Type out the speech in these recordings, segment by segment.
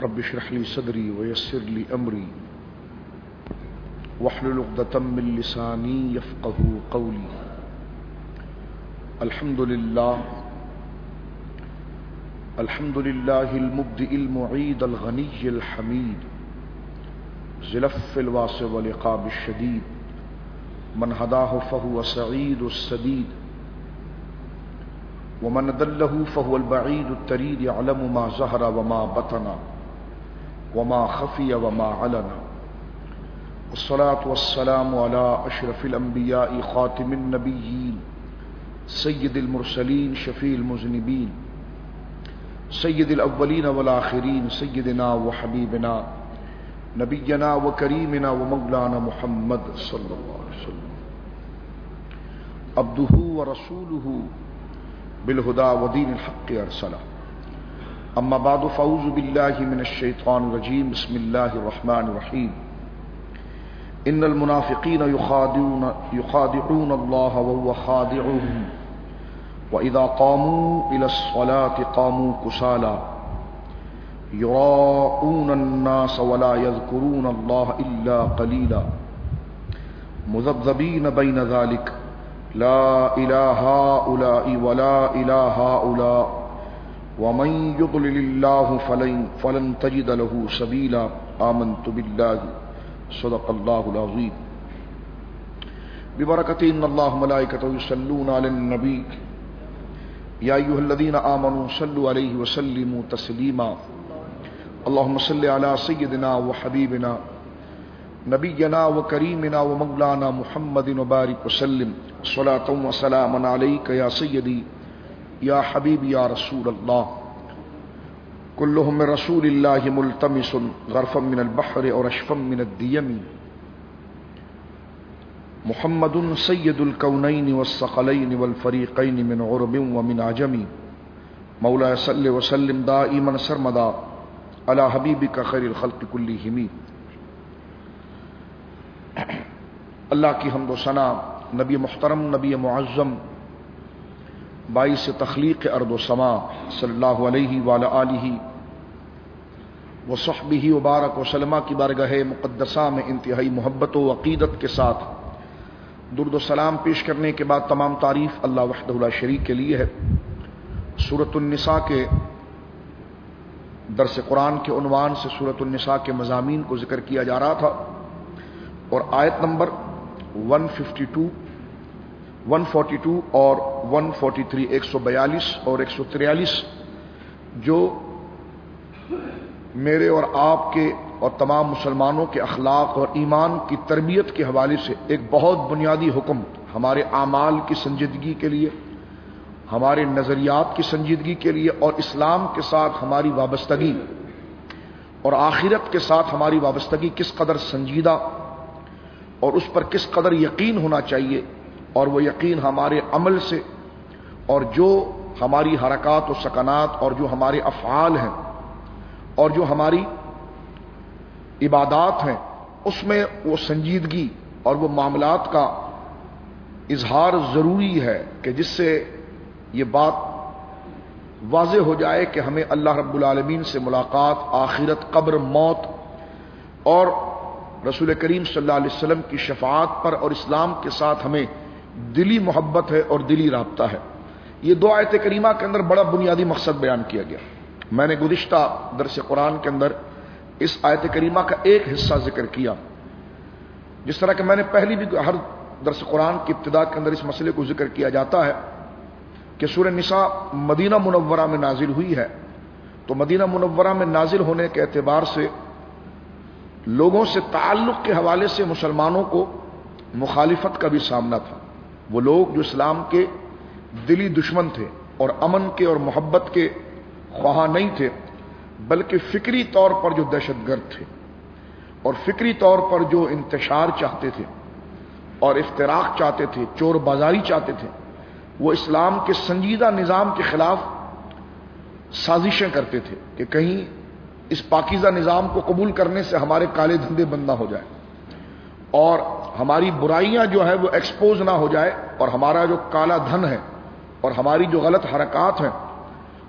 رب اشرح لي صدري ويسر لي أمري واحلل عقدة من لساني يفقهوا قولي. الحمد لله المبدئ المعيد الغني الحميد زلف الواسع والعقاب الشديد من هداه فهو سعيد السديد ومن دله فهو البعيد التريد يعلم ما ظهر وما بطن وما خفي وما علن. والصلاة والسلام على أشرف الأنبياء خاتم النبيين سيد المرسلين شفيع المذنبين سيد الأولين والآخرين سيدنا وحبيبنا نبينا وكريمنا ومولانا محمد صلى الله عليه وسلم عبده ورسوله بالهدى ودين الحق أرسله. أما بعد فأعوذ بالله من الشيطان الرجيم. بسم الله الرحمن الرحيم. إن المنافقين يخادعون الله وهو خادعهم وإذا قاموا إلى الصلاة قاموا كسالى يراءون الناس ولا يذكرون الله إلا قليلا مذبذبين بين ذلك لا إله هؤلاء ولا إله هؤلاء ومن يضلل الله فلن تجد له سبيلا. آمنت بالله صدق الله العظيم. ببركة إن الله ملائكته يصلون على النبي يا أيها الذين آمنوا صلوا عليه وسلموا تسليما. اللهم صل على سيدنا وحبيبنا نبينا وكريمنا ومولانا محمد وبارك وسلم صلاة وسلاما عليك يا سيدي يا حبيبي يا رسول الله. كلهم من رسول الله ملتمس غرفا من البحر اور رشفا من الديم محمد سيد الكونين والثقلين والفريقين من عرب ومن عجم. مولاي صل وسلم دائما سرمدا على حبيبك خير الخلق كلهم. اللہ کی حمد و ثنا نبی محترم نبی معظم باعث تخلیق ارض و سما صلی اللہ علیہ وعلی آلہ وصحبہ وبارک وسلم کی بارگاہ مقدسہ میں انتہائی محبت و عقیدت کے ساتھ درود و سلام پیش کرنے کے بعد تمام تعریف اللہ وحدہ لا شریک کے لیے ہے. سورۃ النساء کے درس قرآن کے عنوان سے سورۃ النساء کے مضامین کو ذکر کیا جا رہا تھا اور آیت نمبر 152 اور 143 142 اور 143 جو میرے اور آپ کے اور تمام مسلمانوں کے اخلاق اور ایمان کی تربیت کے حوالے سے ایک بہت بنیادی حکم ہمارے اعمال کی سنجیدگی کے لیے، ہمارے نظریات کی سنجیدگی کے لیے اور اسلام کے ساتھ ہماری وابستگی اور آخرت کے ساتھ ہماری وابستگی کس قدر سنجیدہ اور اس پر کس قدر یقین ہونا چاہیے، اور وہ یقین ہمارے عمل سے اور جو ہماری حرکات و سکنات اور جو ہمارے افعال ہیں اور جو ہماری عبادات ہیں اس میں وہ سنجیدگی اور وہ معاملات کا اظہار ضروری ہے کہ جس سے یہ بات واضح ہو جائے کہ ہمیں اللہ رب العالمین سے ملاقات، آخرت، قبر، موت اور رسول کریم صلی اللہ علیہ وسلم کی شفاعت پر اور اسلام کے ساتھ ہمیں دلی محبت ہے اور دلی رابطہ ہے. یہ دو آیت کریمہ کے اندر بڑا بنیادی مقصد بیان کیا گیا. میں نے گزشتہ درس قرآن کے اندر اس آیت کریمہ کا ایک حصہ ذکر کیا، جس طرح کہ میں نے پہلی بھی ہر درس قرآن کی ابتدا کے اندر اس مسئلے کو ذکر کیا جاتا ہے کہ سورہ نساء مدینہ منورہ میں نازل ہوئی ہے. تو مدینہ منورہ میں نازل ہونے کے اعتبار سے لوگوں سے تعلق کے حوالے سے مسلمانوں کو مخالفت کا بھی سامنا تھا. وہ لوگ جو اسلام کے دلی دشمن تھے اور امن کے اور محبت کے خواہاں نہیں تھے، بلکہ فکری طور پر جو دہشت گرد تھے اور فکری طور پر جو انتشار چاہتے تھے اور افتراق چاہتے تھے، چور بازاری چاہتے تھے، وہ اسلام کے سنجیدہ نظام کے خلاف سازشیں کرتے تھے کہ کہیں اس پاکیزہ نظام کو قبول کرنے سے ہمارے کالے دھندے بند نہ ہو جائے اور ہماری برائیاں جو ہے وہ ایکسپوز نہ ہو جائے اور ہمارا جو کالا دھن ہے اور ہماری جو غلط حرکات ہیں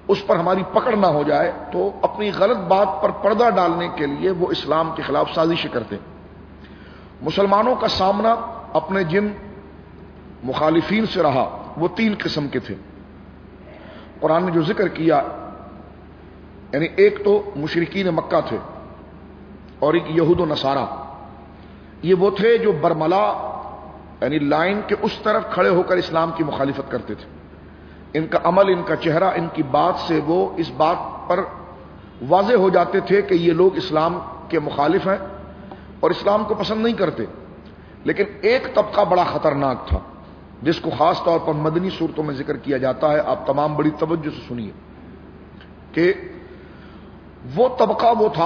اس پر ہماری پکڑ نہ ہو جائے تو اپنی غلط بات پر پردہ ڈالنے کے لیے وہ اسلام کے خلاف سازشیں کرتے ہیں۔ مسلمانوں کا سامنا اپنے جن مخالفین سے رہا وہ 3 قسم کے تھے۔ قرآن نے جو ذکر کیا، یعنی ایک تو مشرکین مکہ تھے اور ایک یہود و نصارہ، یہ وہ تھے جو برملا یعنی لائن کے اس طرف کھڑے ہو کر اسلام کی مخالفت کرتے تھے۔ ان کا عمل، ان کا چہرہ، ان کی بات سے وہ اس بات پر واضح ہو جاتے تھے کہ یہ لوگ اسلام کے مخالف ہیں اور اسلام کو پسند نہیں کرتے۔ لیکن ایک طبقہ بڑا خطرناک تھا جس کو خاص طور پر مدنی صورتوں میں ذکر کیا جاتا ہے، آپ تمام بڑی توجہ سے سنیے، کہ وہ طبقہ وہ تھا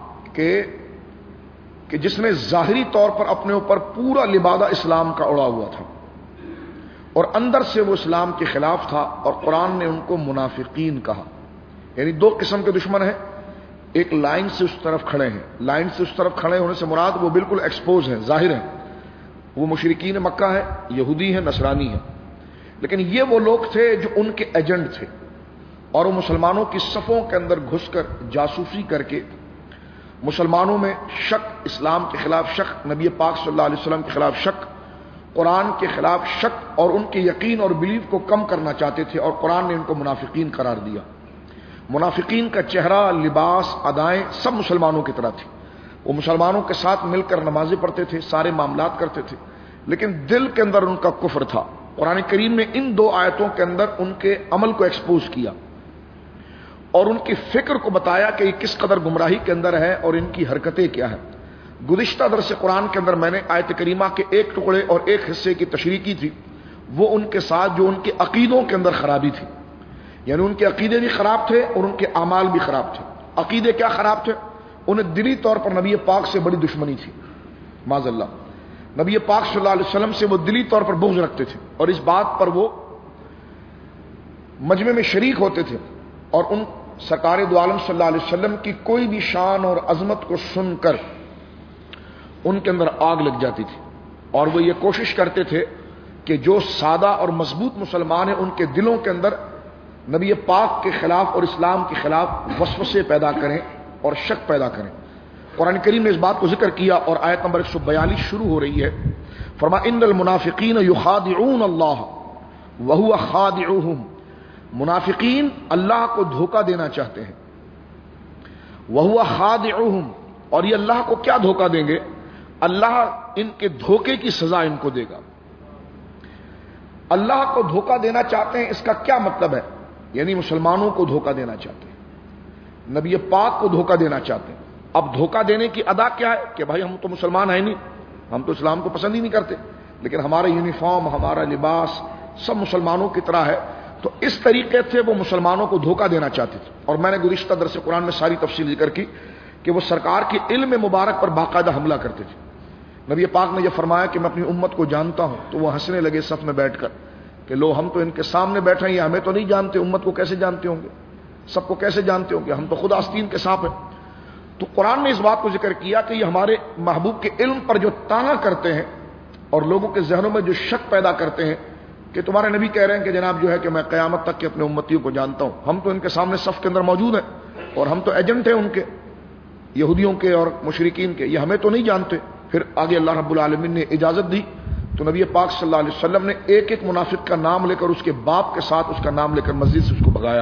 کہ جس نے ظاہری طور پر اپنے اوپر پورا لبادہ اسلام کا اڑا ہوا تھا اور اندر سے وہ اسلام کے خلاف تھا، اور قرآن نے ان کو منافقین کہا۔ یعنی 2 قسم کے دشمن ہیں، ایک لائن سے اس طرف کھڑے ہیں، لائن سے اس طرف کھڑے ہونے سے مراد وہ بالکل ایکسپوز ہیں، ظاہر ہیں، وہ مشرکین مکہ ہیں، یہودی ہیں، نصرانی ہیں۔ لیکن یہ وہ لوگ تھے جو ان کے ایجنٹ تھے، اور وہ مسلمانوں کی صفوں کے اندر گھس کر جاسوسی کر کے مسلمانوں میں شک، اسلام کے خلاف شک، نبی پاک صلی اللہ علیہ وسلم کے خلاف شک، قرآن کے خلاف شک اور ان کے یقین اور بلیف کو کم کرنا چاہتے تھے، اور قرآن نے ان کو منافقین قرار دیا۔ منافقین کا چہرہ، لباس، ادائیں سب مسلمانوں کی طرح تھی، وہ مسلمانوں کے ساتھ مل کر نمازیں پڑھتے تھے، سارے معاملات کرتے تھے، لیکن دل کے اندر ان کا کفر تھا۔ قرآن کریم نے ان 2 آیتوں کے اندر ان کے عمل کو ایکسپوز کیا اور ان کی فکر کو بتایا کہ یہ کس قدر گمراہی کے اندر ہے اور ان کی حرکتیں کیا ہیں۔ گزشتہ درس قرآن کے اندر میں نے آیت کریمہ کے ایک ٹکڑے اور ایک حصے کی تشریح کی تھی، وہ ان کے ساتھ جو ان کے عقیدوں کے اندر خرابی تھی، یعنی ان کے عقیدے بھی خراب تھے اور ان کے اعمال بھی خراب تھے۔ عقیدے کیا خراب تھے؟ انہیں دلی طور پر نبی پاک سے بڑی دشمنی تھی، معاذ اللہ، نبی پاک صلی اللہ علیہ وسلم سے وہ دلی طور پر بغض رکھتے تھے، اور اس بات پر وہ مجمع میں شریک ہوتے تھے، اور ان سرکار دو عالم صلی اللہ علیہ وسلم کی کوئی بھی شان اور عظمت کو سن کر ان کے اندر آگ لگ جاتی تھی، اور وہ یہ کوشش کرتے تھے کہ جو سادہ اور مضبوط مسلمان ہیں ان کے دلوں کے اندر نبی پاک کے خلاف اور اسلام کے خلاف وسوسے پیدا کریں اور شک پیدا کریں۔ قرآن کریم نے اس بات کو ذکر کیا، اور آیت نمبر 142 شروع ہو رہی ہے، فرمایا ان المنافقین یخادعون اللہ وہو خادعوہم، منافقین اللہ کو دھوکہ دینا چاہتے ہیں، وہو خادعوہم، اور یہ اللہ کو کیا دھوکہ دیں گے؟ اللہ ان کے دھوکے کی سزا ان کو دے گا۔ اللہ کو دھوکہ دینا چاہتے ہیں، اس کا کیا مطلب ہے؟ یعنی مسلمانوں کو دھوکہ دینا چاہتے ہیں، نبی پاک کو دھوکہ دینا چاہتے ہیں۔ اب دھوکہ دینے کی ادا کیا ہے کہ بھائی ہم تو مسلمان ہیں نہیں، ہم تو اسلام کو پسند ہی نہیں کرتے، لیکن ہمارا یونیفارم، ہمارا لباس سب مسلمانوں کی طرح ہے، تو اس طریقے سے وہ مسلمانوں کو دھوکہ دینا چاہتے تھے۔ اور میں نے گزشتہ درس قرآن میں ساری تفصیل ذکر کی کہ وہ سرکار کے علم مبارک پر باقاعدہ حملہ کرتے تھے۔ نبی پاک نے یہ فرمایا کہ میں اپنی امت کو جانتا ہوں، تو وہ ہنسنے لگے صف میں بیٹھ کر کہ لو ہم تو ان کے سامنے بیٹھے ہیں، یہ ہمیں تو نہیں جانتے، امت کو کیسے جانتے ہوں گے، سب کو کیسے جانتے ہوں گے، ہم تو خود آستین کے سانپ ہیں۔ تو قرآن نے اس بات کو ذکر کیا کہ یہ ہمارے محبوب کے علم پر جو تانا کرتے ہیں اور لوگوں کے ذہنوں میں جو شک پیدا کرتے ہیں کہ تمہارے نبی کہہ رہے ہیں کہ جناب جو ہے کہ میں قیامت تک کے اپنے امتیوں کو جانتا ہوں، ہم تو ان کے سامنے صف کے اندر موجود ہیں اور ہم تو ایجنٹ ہیں ان کے، یہودیوں کے اور مشرکین کے، یہ ہمیں تو نہیں جانتے۔ پھر آگے اللہ رب العالمین نے اجازت دی تو نبی پاک صلی اللہ علیہ وسلم نے ایک ایک منافق کا نام لے کر اس کے باپ کے ساتھ اس کا نام لے کر مسجد سے اس کو بھگایا۔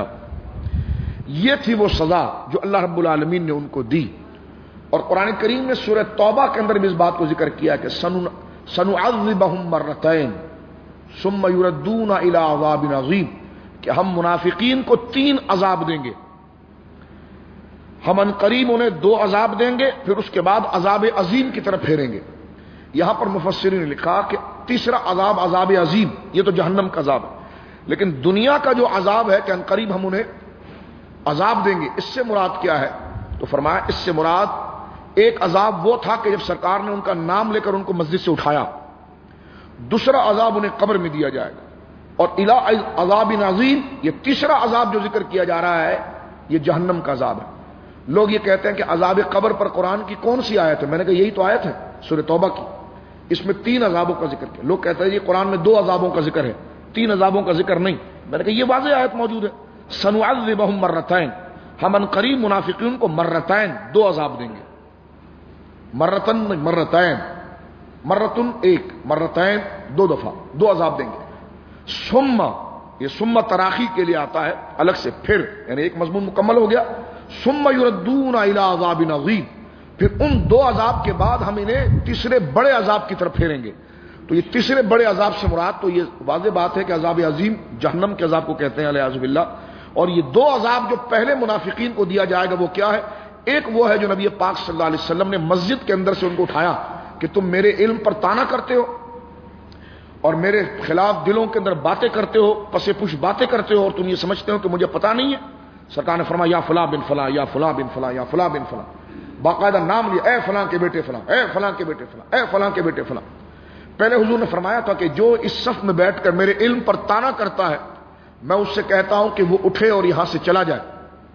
یہ تھی وہ سزا جو اللہ رب العالمین نے ان کو دی۔ اور قرآن کریم نے سورہ توبہ کے اندر بھی اس بات کو ذکر کیا کہ سنعذبہم مرتین ثم یردون الی عذاب عظیم، کہ ہم منافقین کو 3 عذاب دیں گے، ہم ان قریب انہیں 2 عذاب دیں گے، پھر اس کے بعد عذاب عظیم کی طرف پھیریں گے۔ یہاں پر مفسرین نے لکھا کہ تیسرا عذاب عذاب عظیم، یہ تو جہنم کا عذاب ہے، لیکن دنیا کا جو عذاب ہے کہ ان قریب ہم انہیں عذاب دیں گے، اس سے مراد کیا ہے؟ تو فرمایا اس سے مراد ایک عذاب وہ تھا کہ جب سرکار نے ان کا نام لے کر ان کو مسجد سے اٹھایا، دوسرا عذاب انہیں قبر میں دیا جائے گا، اور الی عذاب عظیم، یہ تیسرا عذاب جو ذکر کیا جا رہا ہے یہ جہنم کا عذاب ہے۔ لوگ یہ کہتے ہیں کہ عذاب قبر پر قرآن کی کون سی آیت ہے؟ میں نے کہا یہی تو آیت ہے سورہ توبہ کی، اس میں 3 عذابوں کا ذکر کیا۔ لوگ کہتے ہیں یہ قرآن میں 2 عذابوں کا ذکر ہے، 3 عذابوں کا ذکر نہیں۔ میں نے کہا یہ واضح آیت موجود ہے، सनुअज़्ज़िबहुम मर्रतैन, हम अनकरीब मुनाफिकीन को मर्रतैन, 2 अजाब देंगे। मर्रतन मर्रतैन, मर्रतुन 1, मर्रतैन 2 दफा, 2 अजाब देंगे। सुम्मा, ये सुम्मा तराखी के लिए आता है अलग से, फिर यानी एक मजमून मुकम्मल हो गया। सुम्मा युरद्दूना इला अज़ाबिन अज़ीम, फिर उन 2 अजाब के बाद हम इन्हें तीसरे बड़े अजाब की तरफ फेरेंगे। तो ये तीसरे बड़े अजाब से मुराद तो ये वाज़ेह बात है कि अजाब अजीम जहन्नम के अजाब को कहते हैं अलियाज़ु बिल्लाह। और ये 2 अजाब जो पहले मुनाफिकीन को दिया जाएगा वो क्या है? एक वो है जो नबी पाक सल्लल्लाहु अलैहि वसल्लम ने मस्जिद के अंदर से उनको उठाया कि तुम मेरे इल्म पर ताना करते हो और मेरे खिलाफ दिलों के अंदर बातें करते हो, पसे पुश बातें करते हो, और तुम ये समझते हो कि मुझे पता नहीं है। सरकार ने फरमाया या फला बिन फला, या फला बिन फला, या फला बिन फला, बाकायदा नाम लिया, ए फलां के बेटे फलां, ए फलां के बेटे फलां, ए फलां के बेटे फलां। पहले हुजूर ने फरमाया था कि जो इस सफ में बैठकर मेरे इल्म पर ताना करता है, मैं उससे कहता हूं कि वो उठे और यहां से चला जाए,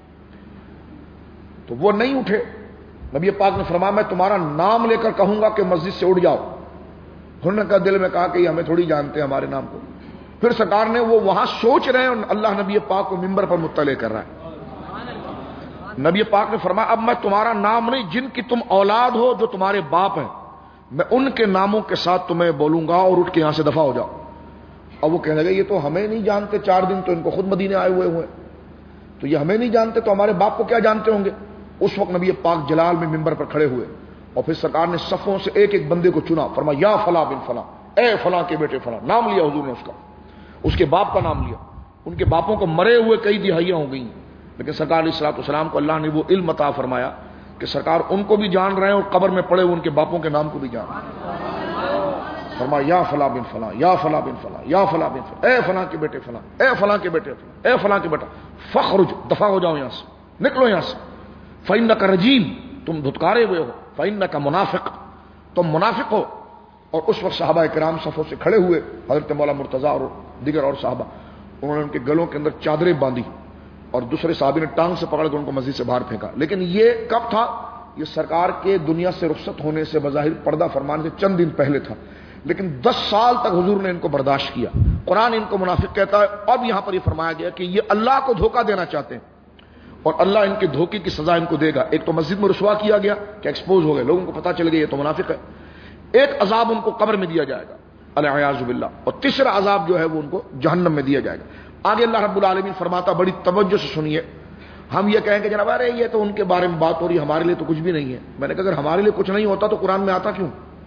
तो वो नहीं उठे। नबी पाक ने फरमाया मैं तुम्हारा नाम लेकर कहूंगा कि मस्जिद से उठ जाओ। उन्होंने कहा दिल में कहा कि हमें थोड़ी जानते हैं हमारे नाम को। फिर सरकार ने वो वहां सोच रहे हैं और अल्लाह नबी पाक को मिंबर पर मुत्तले कर रहा है। नबी पाक ने फरमाया अब मैं तुम्हारा नाम नहीं, जिनकी तुम औलाद हो, जो तुम्हारे बाप हैं, मैं उनके नामों के साथ तुम्हें बोलूंगा और उठ के यहां से दफा हो जाओ। अब वो कहने लगे ये तो हमें नहीं जानते, 4 दिन तो इनको खुद मदीने आए हुए, तो ये हमें नहीं जानते तो हमारे बाप को क्या जानते होंगे। उस वक्त नबी पाक जलाल में मिंबर पर खड़े हुए और फिर सरकार ने सफों से एक एक बंदे को चुना, फरमाया या फला बिन फला, ए फला के बेटे फला, नाम लिया हुजूर ने उसका, उसके बाप का नाम लिया। उनके बापों को मरे हुए कई दिहाइयां हो गई, लेकिन सरकार अलैहिस्सलातु वस्सलाम को अल्लाह ने वो इल्म अता फरमाया कि सरकार उनको भी जान रहे हैं और कब्र में पड़े हुए उनके बापों के नाम को भी जान रहे हैं। फरमाया या फला बिन फला, या फला बिन फला, या फला बिन फला, ए फला के बेटे फला, ए फला के बेटे फला, ए फला के बेटा, फखरुज, दफा हो जाओ यहां से, निकलो यहां से, फइन्नका रजीम, तुम धुतकारे हुए हो, फइन्नका मुनाफिक, तुम मुनाफिक हो। और उस वक्त सहाबा किराम सफों से खड़े हुए, हजरत मौला मुर्तजा और दिगर और साहबा, उन्होंने उनके गलों के अंदर चादरें बांधी और दूसरे साहबी ने टांग से पकड़ कर उनको मस्जिद से बाहर फेंका। लेकिन ये कब था? ये सरकार के दुनिया से रुखसत होने से बज़ाहिर पर्दा फरमाने से चंद दिन पहले था, लेकिन 10 साल तक हुजूर ने इनको बर्दाश्त किया। कुरान इनको मुनाफिक कहता है। अब यहां पर यह फरमाया गया कि ये अल्लाह को धोखा देना चाहते हैं और अल्लाह इनके धोखे की सजा इनको देगा। एक तो मस्जिद में रुसवा किया गया कि एक्सपोज हो गए, लोगों को पता चल गया ये तो मुनाफिक है। एक अजाब उनको कब्र में दिया जाएगा अलियाज़ु बिल्लाह, और तीसरा अजाब जो है वो उनको जहन्नम में दिया जाएगा। आगे अल्लाह रब्बुल आलमीन फरमाता, बड़ी तवज्जो से सुनिए। हम ये कहेंगे जनाब अरे ये तो उनके बारे में बात हो रही है, हमारे लिए तो कुछ भी नहीं है। मैंने कहा अगर हमारे लिए कुछ नहीं होता तो कुरान में आता क्यों?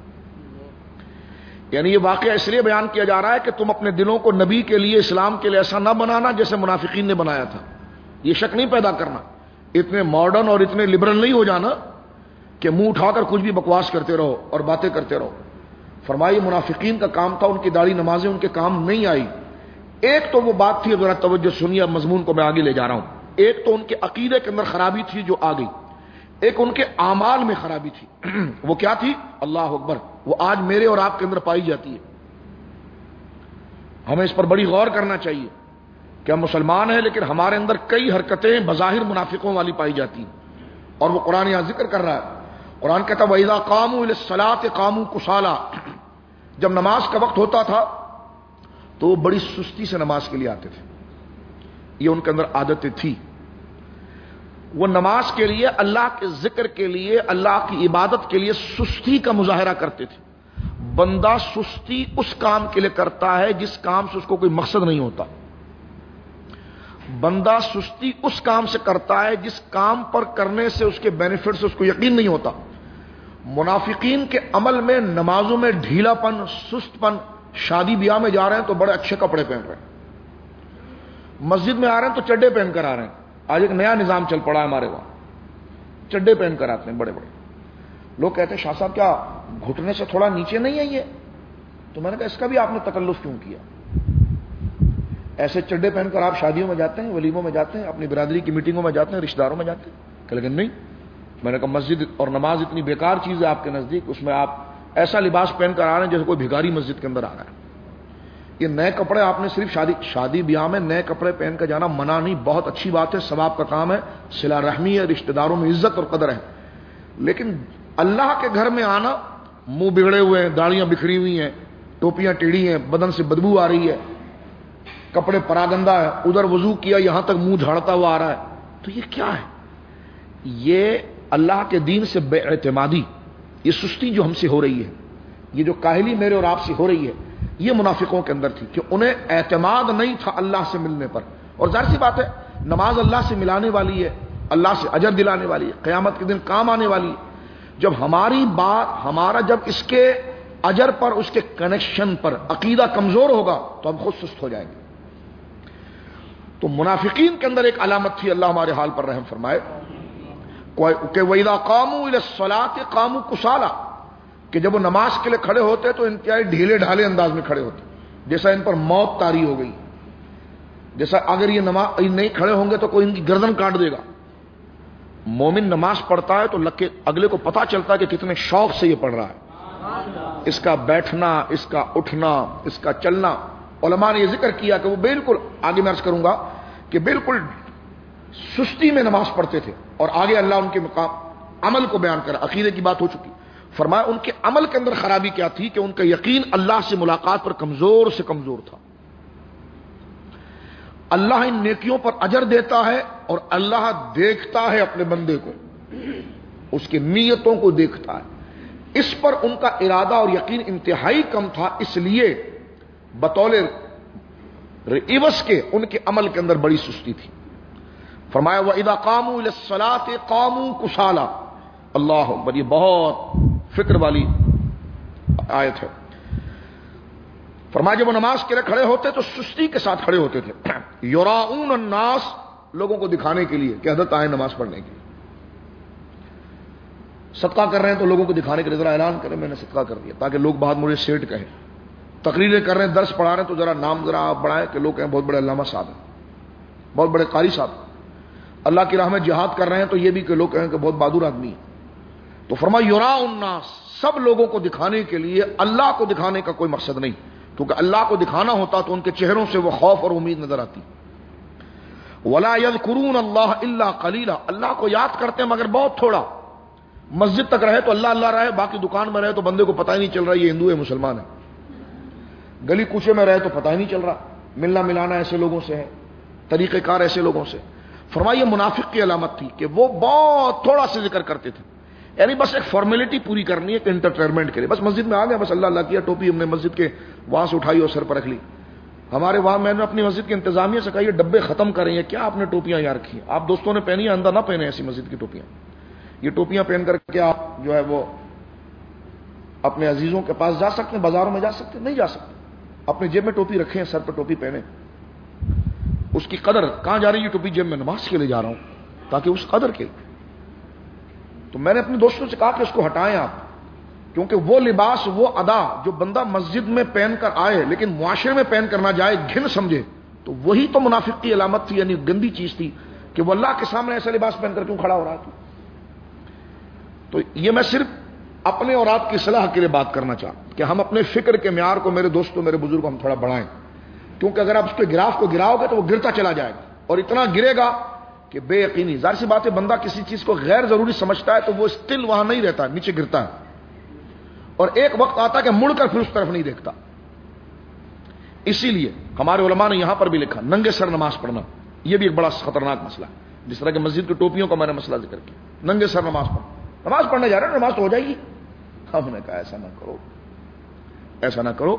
यानी ये वाकया इसलिए बयान किया जा रहा है कि तुम अपने दिलों को नबी के लिए, इस्लाम के लिए ऐसा ना बनाना जैसे मुनाफिकीन ने बनाया था। ये शक नहीं पैदा करना, इतने मॉडर्न और इतने लिबरल नहीं हो जाना कि मुंह उठाकर कुछ भी बकवास करते रहो और बातें करते रहो। फरमाइए मुनाफिकीन का काम था, उनकी दाढ़ी नमाजें उनके काम नहीं आई। एक तो वो बात थी, जरा तवज्जो सुनिए, अब मजमून को मैं आगे ले जा रहा हूं। एक तो उनके अकीदे के अंदर खराबी थी जो आ गई, एक उनके आमाल में खराबी थी। वो क्या थी? अल्लाह अकबर, वो आज मेरे और आपके अंदर पाई जाती है। हमें इस पर बड़ी गौर करना चाहिए कि हम मुसलमान हैं लेकिन हमारे अंदर कई हरकतें बज़ाहिर मुनाफिकों वाली पाई जाती हैं, और वो कुरान यहां जिक्र कर रहा है। कुरान कहता वइज़ा क़ामू इलस्सलाति क़ामू कुसाला, जब नमाज का वक्त होता था तो वो बड़ी सुस्ती से नमाज के लिए आते थे। ये उनके अंदर आदतें थी। वो नमाज के लिए, अल्लाह के जिक्र के लिए, अल्लाह की इबादत के लिए सुस्ती का मुजाहरा करते थे। बंदा सुस्ती उस काम के लिए करता है जिस काम से उसको कोई मकसद नहीं होता। बंदा सुस्ती उस काम से करता है जिस काम पर करने से उसके बेनिफिट से उसको यकीन नहीं होता। मुनाफिकीन के अमल में, नमाजों में ढीलापन, सुस्तपन। शादी ब्याह में जा रहे हैं तो बड़े अच्छे कपड़े पहन रहे हैं, मस्जिद में आ रहे हैं तो चड्डे पहन कर आ रहे हैं। आज एक नया निजाम चल पड़ा है हमारे वहां, चड्डे पहन कर आते हैं बड़े बड़े लोग। कहते हैं शाह साहब क्या घुटने से थोड़ा नीचे नहीं है ये? तो मैंने कहा इसका भी आपने तकल्लुफ क्यों किया? ऐसे चड्डे पहनकर आप शादियों में जाते हैं, वलीमों में जाते हैं, अपनी बिरादरी की मीटिंगों में जाते हैं, रिश्तेदारों में जाते हैं? लेकिन नहीं। मैंने कहा मस्जिद और नमाज इतनी बेकार चीज है आपके नजदीक, उसमें आप ऐसा लिबास पहनकर आ रहे हैं जैसे कोई भिखारी मस्जिद के अंदर आ रहा है। ये नए कपड़े आपने सिर्फ शादी ब्याह में नए कपड़े पहनकर जाना मना नहीं, बहुत अच्छी बात है, सवाब का काम है, सिला रहमी है, रिश्तेदारों में इज्जत और कदर है। लेकिन अल्लाह के घर में आना, मुंह बिगड़े हुए हैं, दाढ़ियां बिखरी हुई हैं, टोपियां टेढ़ी हैं, बदन से बदबू आ रही है, کپڑے پراگندہ ہے، ادھر وضو کیا یہاں تک منہ جھاڑتا ہوا آ رہا ہے، تو یہ کیا ہے؟ یہ اللہ کے دین سے بے اعتمادی، یہ سستی جو ہم سے ہو رہی ہے، یہ جو کاہلی میرے اور آپ سے ہو رہی ہے، یہ منافقوں کے اندر تھی کہ انہیں اعتماد نہیں تھا اللہ سے ملنے پر. اور ظاہر سی بات ہے نماز اللہ سے ملانے والی ہے، اللہ سے اجر دلانے والی ہے، قیامت کے دن کام آنے والی ہے. جب ہماری بات، ہمارا جب اس کے اجر پر، اس کے کنیکشن پر عقیدہ کمزور ہوگا تو ہم خود سست ہو جائیں گے. تو منافقین کے اندر ایک علامت تھی، اللہ ہمارے حال پر رحم فرمائے، کہ وَإِذَا قَامُوا إِلَى الصَّلَاةِ قَامُوا كُسَالَىٰ، کہ جب وہ نماز کے لیے کھڑے ہوتے تو انتہائی ڈھیلے ڈھالے انداز میں کھڑے ہوتے، جیسا ان پر موت طاری ہو گئی، جیسا اگر یہ نماز نہیں کھڑے ہوں گے تو کوئی ان کی گردن کاٹ دے گا. مومن نماز پڑھتا ہے تو اگلے کو پتا چلتا ہے کہ کتنے شوق سے یہ پڑھ رہا ہے، اس کا بیٹھنا، اس کا اٹھنا، اس کا چلنا. علماء نے یہ ذکر کیا کہ وہ بالکل، آگے میں عرض کروں گا کہ بالکل سستی میں نماز پڑھتے تھے، اور آگے اللہ ان کے مقام عمل کو بیان کرا. عقیدے کی بات ہو چکی، فرمایا ان کے عمل کے اندر خرابی کیا تھی کہ ان کا یقین اللہ سے ملاقات پر کمزور سے کمزور تھا. اللہ ان نیکیوں پر اجر دیتا ہے اور اللہ دیکھتا ہے اپنے بندے کو، اس کی نیتوں کو دیکھتا ہے. اس پر ان کا ارادہ اور یقین انتہائی کم تھا، اس لیے بطور عوض کے ان کے عمل کے اندر بڑی سستی تھی. فرمایا وَإِذَا قَامُوا إِلَى الصَّلَاةِ قَامُوا كُسَالَىٰ. اللہ اکبر، یہ بہت فکر والی آیت ہے. فرمایا جب وہ نماز کے لیے کھڑے ہوتے تو سستی کے ساتھ کھڑے ہوتے تھے. یراؤن الناس، لوگوں کو دکھانے کے لیے کہ حضرت آئے نماز پڑھنے کے لیے. صدقہ کر رہے ہیں تو لوگوں کو دکھانے کے لیے ذرا اعلان کریں میں نے صدقہ کر دیا، تاکہ لوگ بعد مجھے سیٹ کہیں. تقریریں کر رہے ہیں، درس پڑھا رہے ہیں تو ذرا نام ذرا آپ بڑھائیں کہ لوگ کہیں بہت بڑے علامہ صاحب ہیں، بہت بڑے قاری صاحب ہیں. اللہ کی راہ میں جہاد کر رہے ہیں تو یہ بھی کہ لوگ کہیں کہ بہت بہادر آدمی ہے. تو فرمایا یراء الناس، سب لوگوں کو دکھانے کے لیے، اللہ کو دکھانے کا کوئی مقصد نہیں، کیونکہ اللہ کو دکھانا ہوتا تو ان کے چہروں سے وہ خوف اور امید نظر آتی. ولا یذکرون اللہ الا قلیلا، اللہ کو یاد کرتے ہیں مگر بہت تھوڑا. مسجد تک رہے تو اللہ اللہ رہے، باقی دکان میں رہے تو بندے کو پتہ ہی نہیں چل رہا یہ ہندو ہے مسلمان ہے. گلی کوچے میں رہے تو پتہ ہی نہیں چل رہا. ملنا ملانا ایسے لوگوں سے ہے، طریقہ کار ایسے لوگوں سے. فرمایا یہ منافق کی علامت تھی کہ وہ بہت تھوڑا سے ذکر کرتے تھے، یعنی بس ایک فارمیلٹی پوری کرنی ہے کہ انٹرٹینمنٹ کے لیے، بس مسجد میں آ گئے، بس اللہ اللہ کیا، ٹوپی ہم نے مسجد کے وہاں سے اٹھائی اور سر پر رکھ لی. ہمارے وہاں میں نے اپنی مسجد کی انتظامیہ سے کہا یہ ڈبے ختم کریں، یہ کیا آپ نے ٹوپیاں یہاں رکھی ہیں، آپ دوستوں نے پہنی ہے، اندر نہ پہنے ایسی مسجد کی ٹوپیاں. یہ ٹوپیاں پہن کر کے آپ جو ہے وہ اپنے عزیزوں کے پاس جا سکتے ہیں، بازاروں میں جا سکتے ہیں؟ نہیں جا سکتے. اپنے جیب میں ٹوپی رکھیں، سر پہ ٹوپی پہنے. اس کی قدر کہاں جا رہی ہے؟ ٹوپی جیب میں نماز کے لیے جا رہا ہوں، تاکہ اس قدر کے. تو میں نے اپنے دوستوں سے کہا کہ اس کو ہٹائیں آپ، کیونکہ وہ لباس، وہ ادا جو بندہ مسجد میں پہن کر آئے لیکن معاشرے میں پہن کر نہ جائے، گھن سمجھے، تو وہی تو منافق کی علامت تھی، یعنی گندی چیز تھی کہ وہ اللہ کے سامنے ایسا لباس پہن کر کیوں کھڑا ہو رہا تھا. تو یہ میں صرف اپنے اور آپ کی اصلاح کے لیے بات کرنا چاہتا کہ ہم اپنے فکر کے معیار کو، میرے دوستوں میرے بزرگوں، ہم تھوڑا بڑھائیں. کیونکہ اگر آپ اس کے گراف کو گراؤ گے تو وہ گرتا چلا جائے گا، اور اتنا گرے گا کہ بے یقینی. ظاہر سی بات ہے بندہ کسی چیز کو غیر ضروری سمجھتا ہے تو وہ اسٹل وہاں نہیں رہتا، نیچے گرتا ہے، اور ایک وقت آتا ہے کہ مڑ کر پھر اس طرف نہیں دیکھتا. اسی لیے ہمارے علماء نے یہاں پر بھی لکھا ننگے سر نماز پڑھنا، یہ بھی ایک بڑا خطرناک مسئلہ ہے. جس طرح کہ مسجد کی ٹوپیوں کا میں نے مسئلہ ذکر کیا، ننگے سر نماز پڑھنا. نماز پڑھنے جا رہے ہیں، نماز تو ہو جائے گی. ہم نے کہا ایسا نہ کرو، ایسا نہ کرو.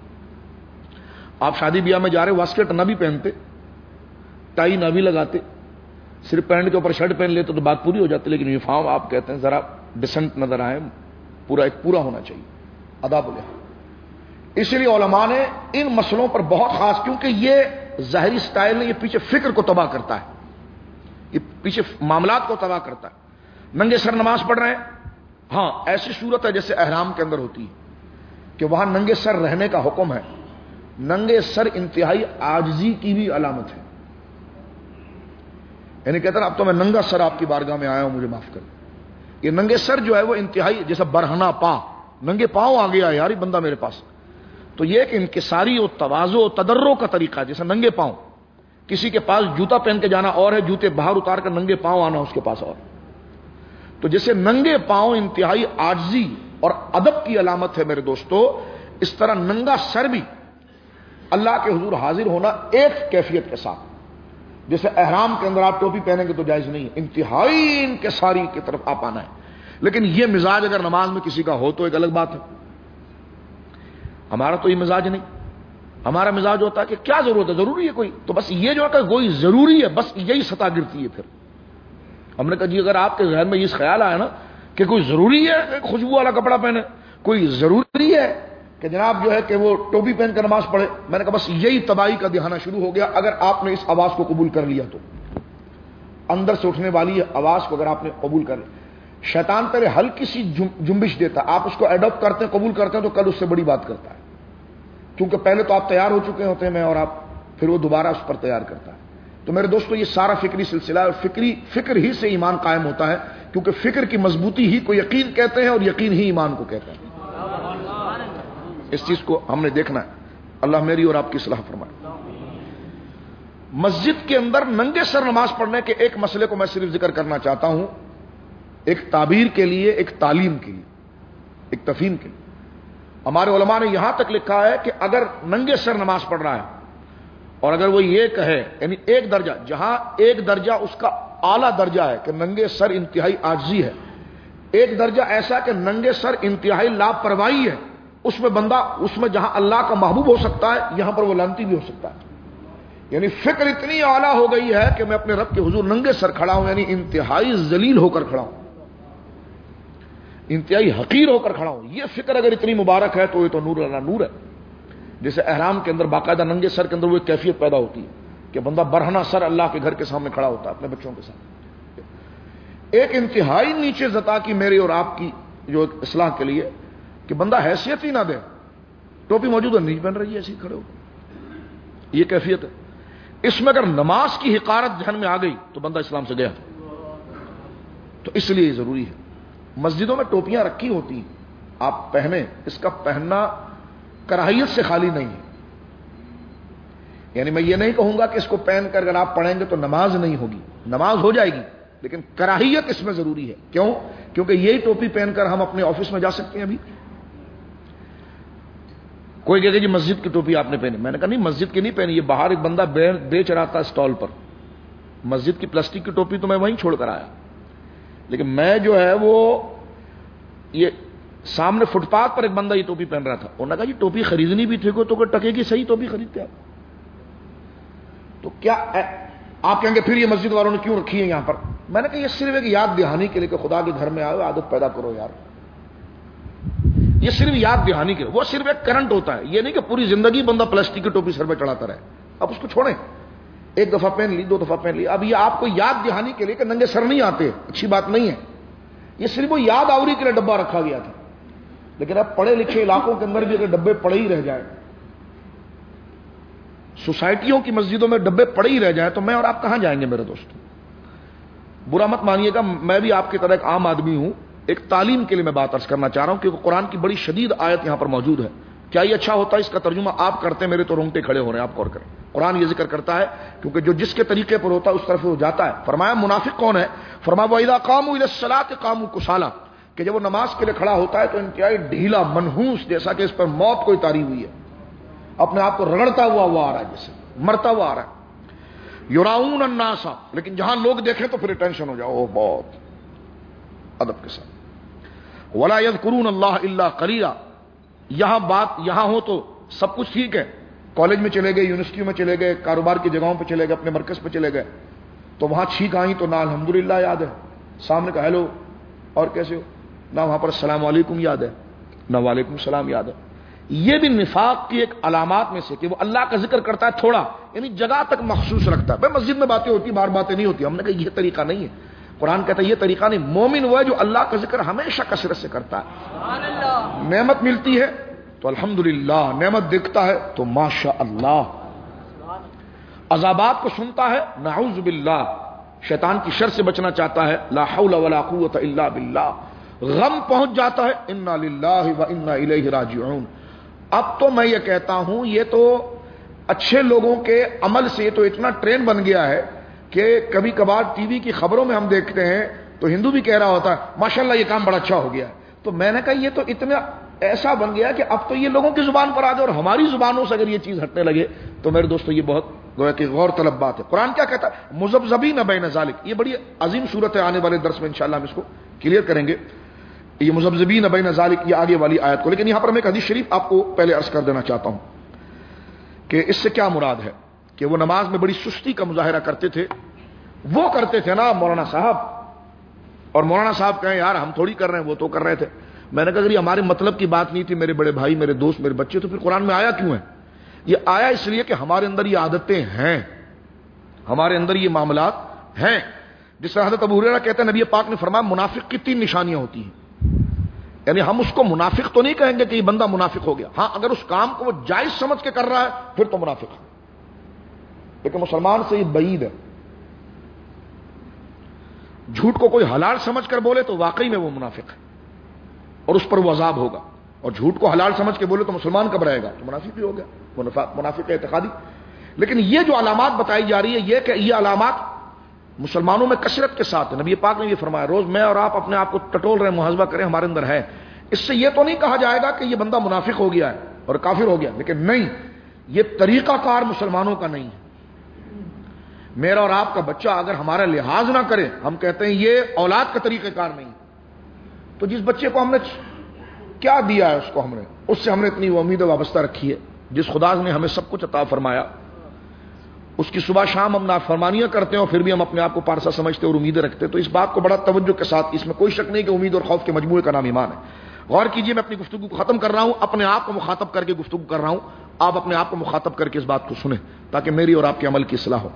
آپ شادی بیاہ میں جا رہے، واسکٹ نہ بھی پہنتے، ٹائی نہ بھی لگاتے، صرف پینٹ کے اوپر شرٹ پہن لیتے تو بات پوری ہو جاتی. لیکن یونیفارم آپ کہتے ہیں ذرا ڈیسنٹ نظر آئے، پورا ایک پورا ہونا چاہیے آداب لحاظ. اس لیے علماء نے ان مسئلوں پر بہت خاص، کیونکہ یہ ظاہری سٹائل نہیں، یہ پیچھے فکر کو تباہ کرتا ہے، یہ پیچھے معاملات کو تباہ کرتا ہے. ننگے سر نماز پڑھ رہے ہیں، ہاں ایسی صورت ہے جیسے احرام کے اندر ہوتی ہے کہ وہاں ننگے سر رہنے کا حکم ہے. ننگے سر انتہائی عاجزی کی بھی علامت ہے، یعنی کہتا ہے اب تو میں ننگا سر آپ کی بارگاہ میں آیا ہوں، مجھے معاف کر. یہ ننگے سر جو ہے وہ انتہائی، جیسا برہنہ پا، ننگے پاؤں آ گیا یار بندہ میرے پاس، تو یہ کہ انکساری و تواضع و تدرع کا طریقہ ہے. جیسا ننگے پاؤں، کسی کے پاس جوتا پہن کے جانا اور ہے، جوتے باہر اتار کر ننگے پاؤں آنا اس کے پاس اور. تو جیسے ننگے پاؤں انتہائی عاجزی اور ادب کی علامت ہے میرے دوستو، اس طرح ننگا سر بھی اللہ کے حضور حاضر ہونا ایک کیفیت کے ساتھ، جیسے احرام کے اندر آپ ٹوپی پہنیں گے تو جائز نہیں ہے، انتہائی انکساری کی طرف آپ آنا ہے. لیکن یہ مزاج اگر نماز میں کسی کا ہو تو ایک الگ بات ہے. ہمارا تو یہ مزاج نہیں. ہمارا مزاج ہوتا ہے کہ کیا ضرورت ہے، ضروری ہے کوئی، تو بس یہ جو ہے کہ کوئی ضروری ہے، بس یہی سطح گرتی ہے. پھر ہم نے کہا جی اگر آپ کے ذہن میں یہ خیال آیا نا کہ کوئی ضروری ہے کہ خوشبو والا کپڑا پہنے، کوئی ضروری ہے کہ جناب جو ہے کہ وہ ٹوپی پہن کر نماز پڑھے، میں نے کہا بس یہی تباہی کا دہانا شروع ہو گیا. اگر آپ نے اس آواز کو قبول کر لیا تو اندر سے اٹھنے والی آواز کو اگر آپ نے قبول کر لیا، شیطان پہلے ہلکی سی جنبش دیتا ہے، آپ اس کو اڈاپٹ کرتے ہیں، قبول کرتے ہیں تو کل اس سے بڑی بات کرتا ہے، کیونکہ پہلے تو آپ تیار ہو چکے ہوتے ہیں میں اور آپ، پھر وہ دوبارہ اس پر تیار کرتا ہے. تو میرے دوستو یہ سارا فکری سلسلہ ہے، اور فکر ہی سے ایمان قائم ہوتا ہے، کیونکہ فکر کی مضبوطی ہی کو یقین کہتے ہیں اور یقین ہی ایمان کو کہتے ہیں. اس چیز کو ہم نے دیکھنا ہے. اللہ میری اور آپ کی اصلاح فرمائے. مسجد کے اندر ننگے سر نماز پڑھنے کے ایک مسئلے کو میں صرف ذکر کرنا چاہتا ہوں، ایک تعبیر کے لیے، ایک تعلیم کے لیے، ایک تفہیم کے لیے. ہمارے علماء نے یہاں تک لکھا ہے کہ اگر ننگے سر نماز پڑھ رہا ہے اور اگر وہ یہ کہے، یعنی ایک درجہ، جہاں ایک درجہ اس کا اعلیٰ درجہ ہے کہ ننگے سر انتہائی عاجزی ہے، ایک درجہ ایسا کہ ننگے سر انتہائی لاپرواہی ہے، اس میں بندہ، اس میں جہاں اللہ کا محبوب ہو سکتا ہے یہاں پر وہ لعنتی بھی ہو سکتا ہے. یعنی فکر اتنی اعلیٰ ہو گئی ہے کہ میں اپنے رب کے حضور ننگے سر کھڑا ہوں، یعنی انتہائی ذلیل ہو کر کھڑا ہوں، انتہائی حقیر ہو کر کھڑا ہوں. یہ فکر اگر اتنی مبارک ہے تو یہ تو نور اللہ نور ہے. جیسے احرام کے اندر باقاعدہ ننگے سر کے اندر وہ ایک کیفیت پیدا ہوتی ہے کہ بندہ برہنہ سر اللہ کے گھر کے سامنے کھڑا ہوتا ہے اپنے بچوں کے ساتھ. ایک انتہائی نیچے ذتا کی میری اور آپ کی جو ایک اصلاح کے لیے کہ بندہ حیثیت ہی نہ دے، ٹوپی موجود ہے نہیں پہن رہی ہے، ایسے ہی کھڑے ہو، یہ کیفیت ہے. اس میں اگر نماز کی حقارت ذہن میں آ گئی تو بندہ اسلام سے گیا. تو اس لیے یہ ضروری ہے. مسجدوں میں ٹوپیاں رکھی ہوتی ہیں، آپ پہنے، اس کا پہننا کراہیت سے خالی نہیں ہے. یعنی میں یہ نہیں کہوں گا کہ اس کو پہن کر اگر آپ پڑھیں گے تو نماز نہیں ہوگی، نماز ہو جائے گی، لیکن کراہیت اس میں ضروری ہے. کیوں؟ کیونکہ یہی ٹوپی پہن کر ہم اپنے آفس میں جا سکتے ہیں. ابھی کوئی کہے جی مسجد کی ٹوپی آپ نے پہنی، میں نے کہا نہیں مسجد کی نہیں پہنی، یہ باہر ایک بندہ بیچ رہا تھا اسٹال پر، مسجد کی پلاسٹک کی ٹوپی تو میں وہیں چھوڑ کر آیا، لیکن میں جو ہے وہ یہ سامنے فٹ پاتھ پر ایک بندہ یہ ٹوپی پہن رہا تھا، انہوں نے کہا جی ٹوپی خریدنی بھی ٹھیک ہو تو ٹکے کی صحیح ٹوپی خریدتے آپ. تو کیا آپ کہیں گے پھر یہ مسجد والوں نے کیوں رکھی ہے یہاں پر؟ میں نے کہا یہ صرف ایک یاد دہانی کے لیے کہ خدا کے گھر میں آؤ، عادت پیدا کرو یار. یہ صرف یاد دہانی کے لیے، وہ صرف ایک کرنٹ ہوتا ہے. یہ نہیں کہ پوری زندگی بندہ پلاسٹک کی ٹوپی سر پہ چڑھاتا رہے. اب اس کو چھوڑیں، ایک دفعہ پہن لی، دو دفعہ پہن لی. اب یہ آپ کو یاد دہانی کے لیے کہ ننگے سر نہیں آتے، اچھی بات نہیں ہے. یہ صرف وہ یاد آوری کے لیے ڈبہ رکھا گیا تھا. لیکن اب پڑھے لکھے علاقوں کے اندر بھی اگر ڈبے پڑے ہی رہ جائیں، سوسائٹیوں کی مسجدوں میں ڈبے پڑے ہی رہ جائیں، تو میں اور آپ کہاں جائیں گے میرے دوست؟ برا مت مانیے گا، میں بھی آپ کی طرح ایک عام آدمی ہوں. ایک تعلیم کے لیے میں بات عرض کرنا چاہ رہا ہوں کیونکہ قرآن کی بڑی شدید آیت یہاں پر موجود ہے. کیا یہ اچھا ہوتا ہے اس کا ترجمہ آپ کرتے ہیں؟ میرے تو رونگٹے کھڑے ہو رہے ہیں. آپ غور کریں، قرآن یہ ذکر کرتا ہے کیونکہ جو جس کے طریقے پر ہوتا ہے اس طرف وہ جاتا ہے. فرمایا منافق کون ہے؟ فرمایا وَإِذَا قَامُوا إِلَى الصَّلَاةِ قَامُوا كُسَالَىٰ، کہ جب وہ نماز کے لیے کھڑا ہوتا ہے تو انتہائی ڈھیلا، منحوس، جیسا کہ اس پر موت کوئی تاری ہوئی ہے، اپنے آپ کو رگڑتا ہوا وہ آ رہا ہے، جیسے مرتا ہوا آ رہا ہے. یراؤن الناس، لیکن جہاں لوگ دیکھیں تو پھر ٹینشن ہو جاؤ، بہت ادب کے ساتھ. ولا یذکرون اللہ الا قلیلا، یہاں بات یہاں ہو تو سب کچھ ٹھیک ہے، کالج میں چلے گئے، یونیورسٹیوں میں چلے گئے، کاروبار کی جگہوں پہ چلے گئے، اپنے مرکز پہ چلے گئے، تو وہاں چھینک آئی تو نہ الحمدللہ یاد ہے، سامنے کا ہیلو اور کیسے ہو، نہ وہاں پر السلام علیکم یاد ہے، نہ وعلیکم السلام یاد ہے. یہ بھی نفاق کی ایک علامات میں سے کہ وہ اللہ کا ذکر کرتا ہے تھوڑا، یعنی جگہ تک مخصوص رکھتا ہے. بھائی مسجد میں باتیں ہوتی، بار باتیں نہیں ہوتی. ہم نے کہا یہ طریقہ نہیں ہے. قرآن کہتا ہے یہ طریقہ نہیں. مومن وہ ہے جو اللہ کا ذکر ہمیشہ کثرت سے کرتا ہے. نعمت ملتی ہے تو الحمدللہ، نعمت دکھتا ہے تو ماشاء اللہ. عذابات کو سنتا ہے نعوذ باللہ، شیطان کی شر سے بچنا چاہتا ہے لا حول ولا قوت الا باللہ. غم پہنچ جاتا ہے انا للہ و انا الیہ راجعون. اب تو میں یہ کہتا ہوں یہ تو اچھے لوگوں کے عمل سے تو اتنا ٹرین بن گیا ہے کہ کبھی کبھار ٹی وی کی خبروں میں ہم دیکھتے ہیں تو ہندو بھی کہہ رہا ہوتا ہے ماشاءاللہ یہ کام بڑا اچھا ہو گیا ہے. تو میں نے کہا یہ تو اتنا ایسا بن گیا کہ اب تو یہ لوگوں کی زبان پر آ جائے اور ہماری زبانوں سے اگر یہ چیز ہٹنے لگے تو میرے دوستو یہ بہت گویا کہ غور طلب بات ہے. قرآن کیا کہتا ہے؟ مذبذبین بین ذالک. یہ بڑی عظیم صورت ہے, آنے والے درس میں انشاءاللہ ہم اس کو کلیئر کریں گے, یہ مذبذبین بین ذالک, یہ آگے والی آیت کو. لیکن یہاں پر میں ایک حدیث شریف آپ کو پہلے عرض کر دینا چاہتا ہوں کہ اس سے کیا مراد ہے. کہ وہ نماز میں بڑی سستی کا مظاہرہ کرتے تھے. وہ کرتے تھے نا مولانا صاحب, اور مولانا صاحب کہیں یار ہم تھوڑی کر رہے ہیں, وہ تو کر رہے تھے. میں نے کہا اگر یہ ہمارے مطلب کی بات نہیں تھی میرے بڑے بھائی, میرے دوست, میرے بچے, تو پھر قرآن میں آیا کیوں ہے؟ یہ آیا اس لیے کہ ہمارے اندر یہ عادتیں ہیں, ہمارے اندر یہ معاملات ہیں. جس طرح حضرت ابو ہریرہ کہتے ہیں نبی پاک نے فرمایا منافق کی 3 نشانیاں ہوتی ہیں. یعنی ہم اس کو منافق تو نہیں کہیں گے کہ یہ بندہ منافق ہو گیا, ہاں اگر اس کام کو وہ جائز سمجھ کے کر رہا ہے پھر تو منافق ہے. لیکن مسلمان سے یہ بعید ہے. جھوٹ کو کوئی حلال سمجھ کر بولے تو واقعی میں وہ منافق ہے اور اس پر وہ عذاب ہوگا, اور جھوٹ کو حلال سمجھ کے بولے تو مسلمان کب رہے گا؟ تو منافق ہی ہو گیا, منافق اعتقادی. لیکن یہ جو علامات بتائی جا رہی ہے یہ کہ یہ علامات مسلمانوں میں کثرت کے ساتھ ہے. نبی پاک نے یہ فرمایا روز میں اور آپ اپنے آپ کو ٹٹول رہے ہیں, محاسبہ کریں ہمارے اندر ہے. اس سے یہ تو نہیں کہا جائے گا کہ یہ بندہ منافق ہو گیا ہے اور کافر ہو گیا, لیکن نہیں, یہ طریقہ کار مسلمانوں کا نہیں ہے. میرا اور آپ کا بچہ اگر ہمارا لحاظ نہ کرے, ہم کہتے ہیں یہ اولاد کا طریقہ کار نہیں. تو جس بچے کو ہم نے کیا دیا ہے اس سے ہم نے اتنی امید وابستہ رکھی ہے. جس خدا نے ہمیں سب کچھ عطا فرمایا اس کی صبح شام ہم نافرمانیاں کرتے ہیں اور پھر بھی ہم اپنے آپ کو پارسا سمجھتے اور امیدیں رکھتے ہیں. تو اس بات کو بڑا توجہ کے ساتھ, اس میں کوئی شک نہیں کہ امید اور خوف کے مجموعے کا نام ایمان ہے. غور کیجئے, میں اپنی گفتگو کو ختم کر رہا ہوں, اپنے آپ کو مخاطب کر کے گفتگو کر رہا ہوں. آپ اپنے آپ کو مخاطب کر کے اس بات کو سنیں تاکہ میری اور آپ کے عمل کی اصلاح ہو.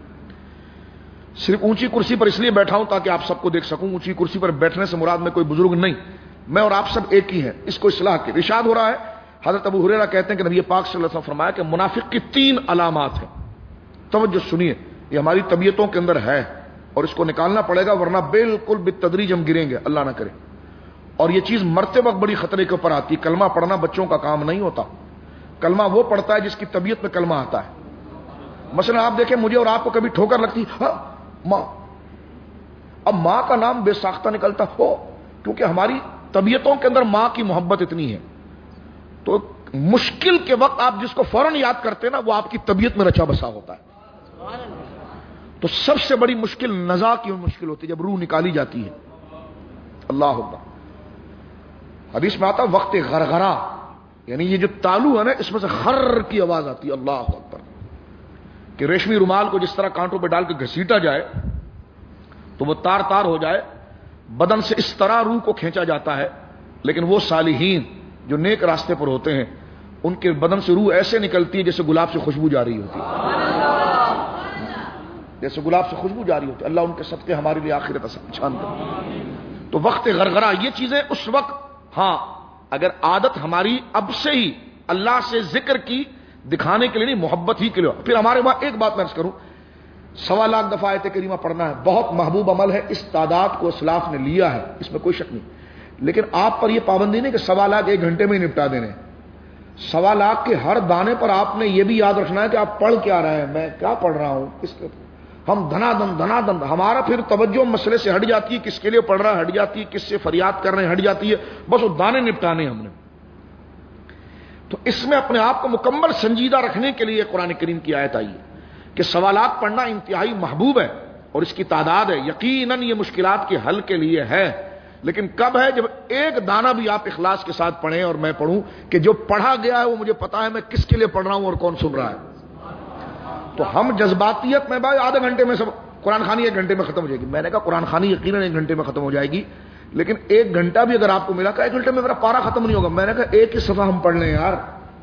صرف اونچی کرسی پر اس لیے بیٹھا ہوں تاکہ آپ سب کو دیکھ سکوں. اونچی کرسی پر بیٹھنے سے مراد میں کوئی بزرگ نہیں, میں اور آپ سب ایک ہی ہیں. اس کو اصلاح کے ارشاد ہو رہا ہے. حضرت ابو ہریرہ کہتے ہیں کہ نبی پاک صلی اللہ علیہ وسلم فرمایا کہ منافق کی 3 علامات ہیں. توجہ سنیے, یہ ہماری طبیعتوں کے اندر ہے اور اس کو نکالنا پڑے گا ورنہ بالکل بالتدریج ہم گریں گے, اللہ نہ کرے. اور یہ چیز مرتے وقت بڑی خطرے کے اوپر آتی. کلمہ پڑھنا بچوں کا کام نہیں ہوتا. کلمہ وہ پڑھتا ہے جس کی طبیعت میں کلمہ آتا ہے. مثلا آپ دیکھیں مجھے اور آپ کو کبھی ٹھوکر لگتی, ہاں ماں, اب ماں کا نام بے ساختہ نکلتا ہو کیونکہ ہماری طبیعتوں کے اندر ماں کی محبت اتنی ہے. تو مشکل کے وقت آپ جس کو فوراً یاد کرتے ہیں نا وہ آپ کی طبیعت میں رچا بسا ہوتا ہے. تو سب سے بڑی مشکل نزا کی مشکل ہوتی ہے جب روح نکالی جاتی ہے. اللہ اکبر. حدیث میں آتا وقت غرغرہ, یعنی یہ جو تالو ہے نا اس میں سے خر کی آواز آتی ہے. اللہ اکبر. کہ ریشمی رومال کو جس طرح کانٹوں پہ ڈال کے گھسیٹا جائے تو وہ تار تار ہو جائے, بدن سے اس طرح روح کو کھینچا جاتا ہے. لیکن وہ صالحین جو نیک راستے پر ہوتے ہیں ان کے بدن سے روح ایسے نکلتی ہے جیسے گلاب سے خوشبو جاری ہوتی ہے, جیسے گلاب سے خوشبو جاری ہوتی ہے. اللہ ان کے صدقے ہمارے لیے آخرت آسان کرے. تو وقت غرغرہ یہ چیزیں اس وقت, ہاں اگر عادت ہماری اب سے ہی اللہ سے ذکر کی دکھانے کے لیے نہیں, محبت ہی کے لیے. پھر ہمارے وہاں ایک بات میں عرض کروں, 1.25 لاکھ دفعہ آیت کریمہ پڑھنا ہے, بہت محبوب عمل ہے. اس تعداد کو اسلاف نے لیا ہے, اس میں کوئی شک نہیں. لیکن آپ پر یہ پابندی نہیں کہ 1.25 لاکھ 1 گھنٹے میں ہی نپٹا دینے. 1.25 لاکھ کے ہر دانے پر آپ نے یہ بھی یاد رکھنا ہے کہ آپ پڑھ کیا رہے ہیں, میں کیا پڑھ رہا ہوں, کس کے. ہم دھنا دن ہمارا پھر توجہ مسئلے سے ہٹ جاتی ہے, کس کے لیے پڑھ رہا ہے ہٹ جاتی ہے, کس سے فریاد کر رہے ہیں ہٹ جاتی ہے, بس وہ دانے نپٹانے ہم نے. تو اس میں اپنے آپ کو مکمل سنجیدہ رکھنے کے لیے قرآن کریم کی آیت آئی ہے کہ 1.25 لاکھ پڑھنا انتہائی محبوب ہے اور اس کی تعداد ہے. یقیناً یہ مشکلات کے حل کے لیے ہے, لیکن کب ہے؟ جب ایک دانہ بھی آپ اخلاص کے ساتھ پڑھیں اور میں پڑھوں کہ جو پڑھا گیا ہے وہ مجھے پتا ہے میں کس کے لیے پڑھ رہا ہوں اور کون سن رہا ہے. تو ہم جذباتیت میں بھائی آدھے گھنٹے میں سب قرآن خوانی 1 گھنٹے میں ختم ہو جائے گی. میں نے کہا قرآن خوانی یقیناً 1 گھنٹے میں ختم ہو جائے گی, لیکن 1 گھنٹہ بھی اگر آپ کو ملا کہ 1 گھنٹے میں میرا پارا ختم نہیں ہوگا. میں نے کہا ایک ہی صفحہ ہم پڑھ لیں یار,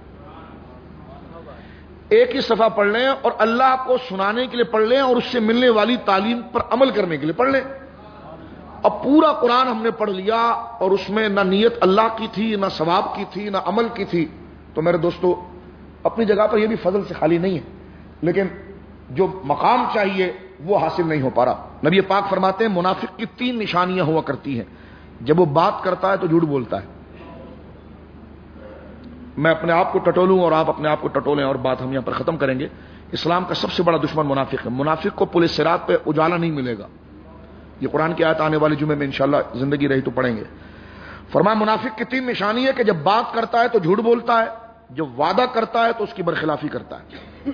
ایک ہی صفحہ پڑھ لیں اور اللہ کو سنانے کے لیے پڑھ لیں اور اس سے ملنے والی تعلیم پر عمل کرنے کے لیے پڑھ لیں. اب پورا قرآن ہم نے پڑھ لیا اور اس میں نہ نیت اللہ کی تھی, نہ ثواب کی تھی, نہ عمل کی تھی, تو میرے دوستو اپنی جگہ پر یہ بھی فضل سے خالی نہیں ہے, لیکن جو مقام چاہیے وہ حاصل نہیں ہو پا رہا. نبی پاک فرماتے ہیں منافق کی 3 نشانیاں ہوا کرتی ہیں. جب وہ بات کرتا ہے تو جھوٹ بولتا ہے. میں اپنے آپ کو ٹٹولوں اور آپ اپنے آپ کو ٹٹولیں اور بات ہم یہاں پر ختم کریں گے. اسلام کا سب سے بڑا دشمن منافق ہے. منافق کو پل صراط پہ اجالا نہیں ملے گا. یہ قرآن کی آیت آنے والے جمعے میں انشاءاللہ زندگی رہی تو پڑھیں گے. فرمایا منافق کی 3 نشانی ہے کہ جب بات کرتا ہے تو جھوٹ بولتا ہے، جب وعدہ کرتا ہے تو اس کی برخلافی کرتا ہے،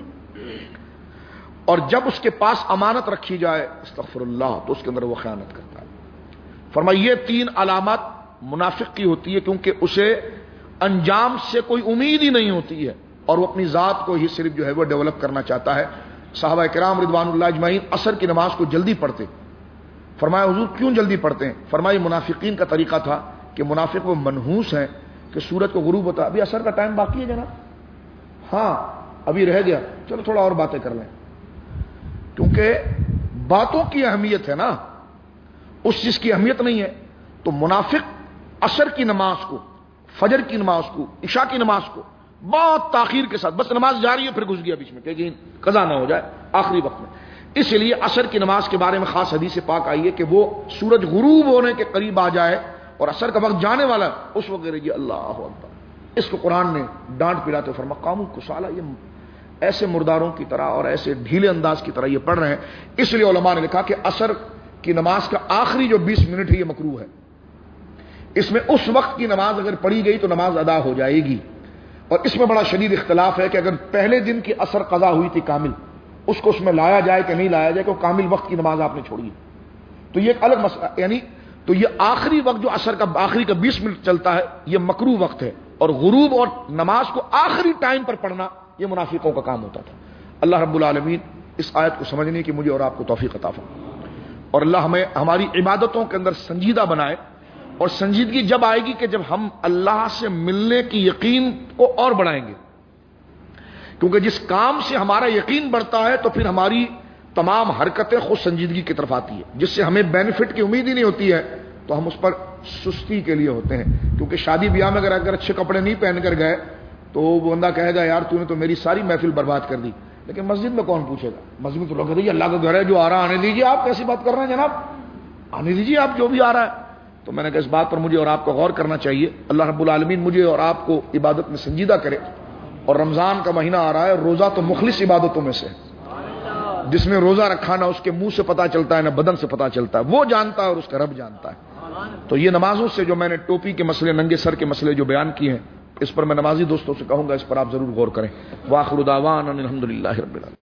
اور جب اس کے پاس امانت رکھی جائے استغفر اللہ تو اس کے اندر وہ خیانت کرتا ہے۔ فرمایا یہ 3 علامات منافق کی ہوتی ہے، کیونکہ اسے انجام سے کوئی امید ہی نہیں ہوتی ہے اور وہ اپنی ذات کو ہی صرف جو ہے وہ ڈیولپ کرنا چاہتا ہے۔ صحابہ کرام رضوان اللہ اجمعین عصر کی نماز کو جلدی پڑھتے۔ فرمایا حضور کیوں جلدی پڑھتے ہیں؟ فرمایا منافقین کا طریقہ تھا کہ منافق وہ منحوس ہیں کہ سورج کو غروب ہوتا ہے، ابھی عصر کا ٹائم باقی ہے جناب، ہاں ابھی رہ گیا، چلو تھوڑا اور باتیں کر لیں، کیونکہ باتوں کی اہمیت ہے نا، اس چیز کی اہمیت نہیں ہے۔ تو منافق عصر کی نماز کو، فجر کی نماز کو، عشاء کی نماز کو بہت تاخیر کے ساتھ، بس نماز جاری ہے پھر گھس گیا بیچ میں کہ قضا نہ ہو جائے آخری وقت میں، اس لیے عصر کی نماز کے بارے میں خاص حدیث پاک آئی ہے کہ وہ سورج غروب ہونے کے قریب آ جائے اور عصر کا وقت جانے والا اس وقت رہی اللہ اکبر، اس کو قرآن نے ڈانٹ پلاتے فرمایا قاموا کسالى، یہ ایسے مرداروں کی طرح اور ایسے ڈھیلے انداز کی طرح یہ پڑھ رہے ہیں۔ اس لیے علماء نے لکھا کہ عصر کی نماز کا آخری جو 20 منٹ ہے یہ مکروہ ہے، اس میں اس وقت کی نماز اگر پڑھی گئی تو نماز ادا ہو جائے گی، اور اس میں بڑا شدید اختلاف ہے کہ اگر پہلے دن کی عصر قضا ہوئی تھی کامل، اس کو اس میں لایا جائے کہ نہیں لایا جائے، کہ کامل وقت کی نماز آپ نے چھوڑی، تو یہ ایک الگ مسئلہ، یعنی تو یہ آخری وقت جو عصر کا آخری کا 20 منٹ چلتا ہے یہ مکروہ وقت ہے، اور غروب اور نماز کو آخری ٹائم پر پڑھنا یہ منافقوں کا کام ہوتا تھا۔ اللہ رب العالمین اس آیت کو سمجھنے کی مجھے اور آپ کو توفیق عطا فرمائے، اور اللہ ہمیں ہماری عبادتوں کے اندر سنجیدہ بنائے، اور سنجیدگی جب آئے گی کہ جب ہم اللہ سے ملنے کی یقین کو اور بڑھائیں گے، کیونکہ جس کام سے ہمارا یقین بڑھتا ہے تو پھر ہماری تمام حرکتیں خود سنجیدگی کی طرف آتی ہے، جس سے ہمیں بینیفٹ کی امید ہی نہیں ہوتی ہے تو ہم اس پر سستی کے لیے ہوتے ہیں، کیونکہ شادی بیاہ میں اگر اچھے کپڑے نہیں پہن کر گئے تو وہ بندہ کہے گا یار تو نے تو میری ساری محفل برباد کر دی، لیکن مسجد میں کون پوچھے گا؟ مسجد میں تو لوگ کہتے ہیں اللہ کا گھر ہے، جو آ رہا آنے دیجیے، آپ کیسی بات کر رہے ہیں جناب، آنے دیجیے آپ جو بھی آ رہا ہے۔ تو میں نے کہا اس بات پر مجھے اور آپ کو غور کرنا چاہیے، اللہ رب العالمین مجھے اور آپ کو عبادت میں سنجیدہ کرے، اور رمضان کا مہینہ آ رہا ہے، روزہ تو مخلص عبادتوں میں سے، جس نے روزہ رکھا نہ اس کے منہ سے پتہ چلتا ہے نہ بدن سے پتہ چلتا ہے، وہ جانتا ہے اور اس کا رب جانتا ہے۔ تو یہ نمازوں سے جو میں نے ٹوپی کے مسئلے، ننگے سر کے مسئلے جو بیان کیے ہیں، اس پر میں نمازی دوستوں سے کہوں گا اس پر آپ ضرور غور کریں۔ وآخر دعوانا الحمدللہ رب العالمین۔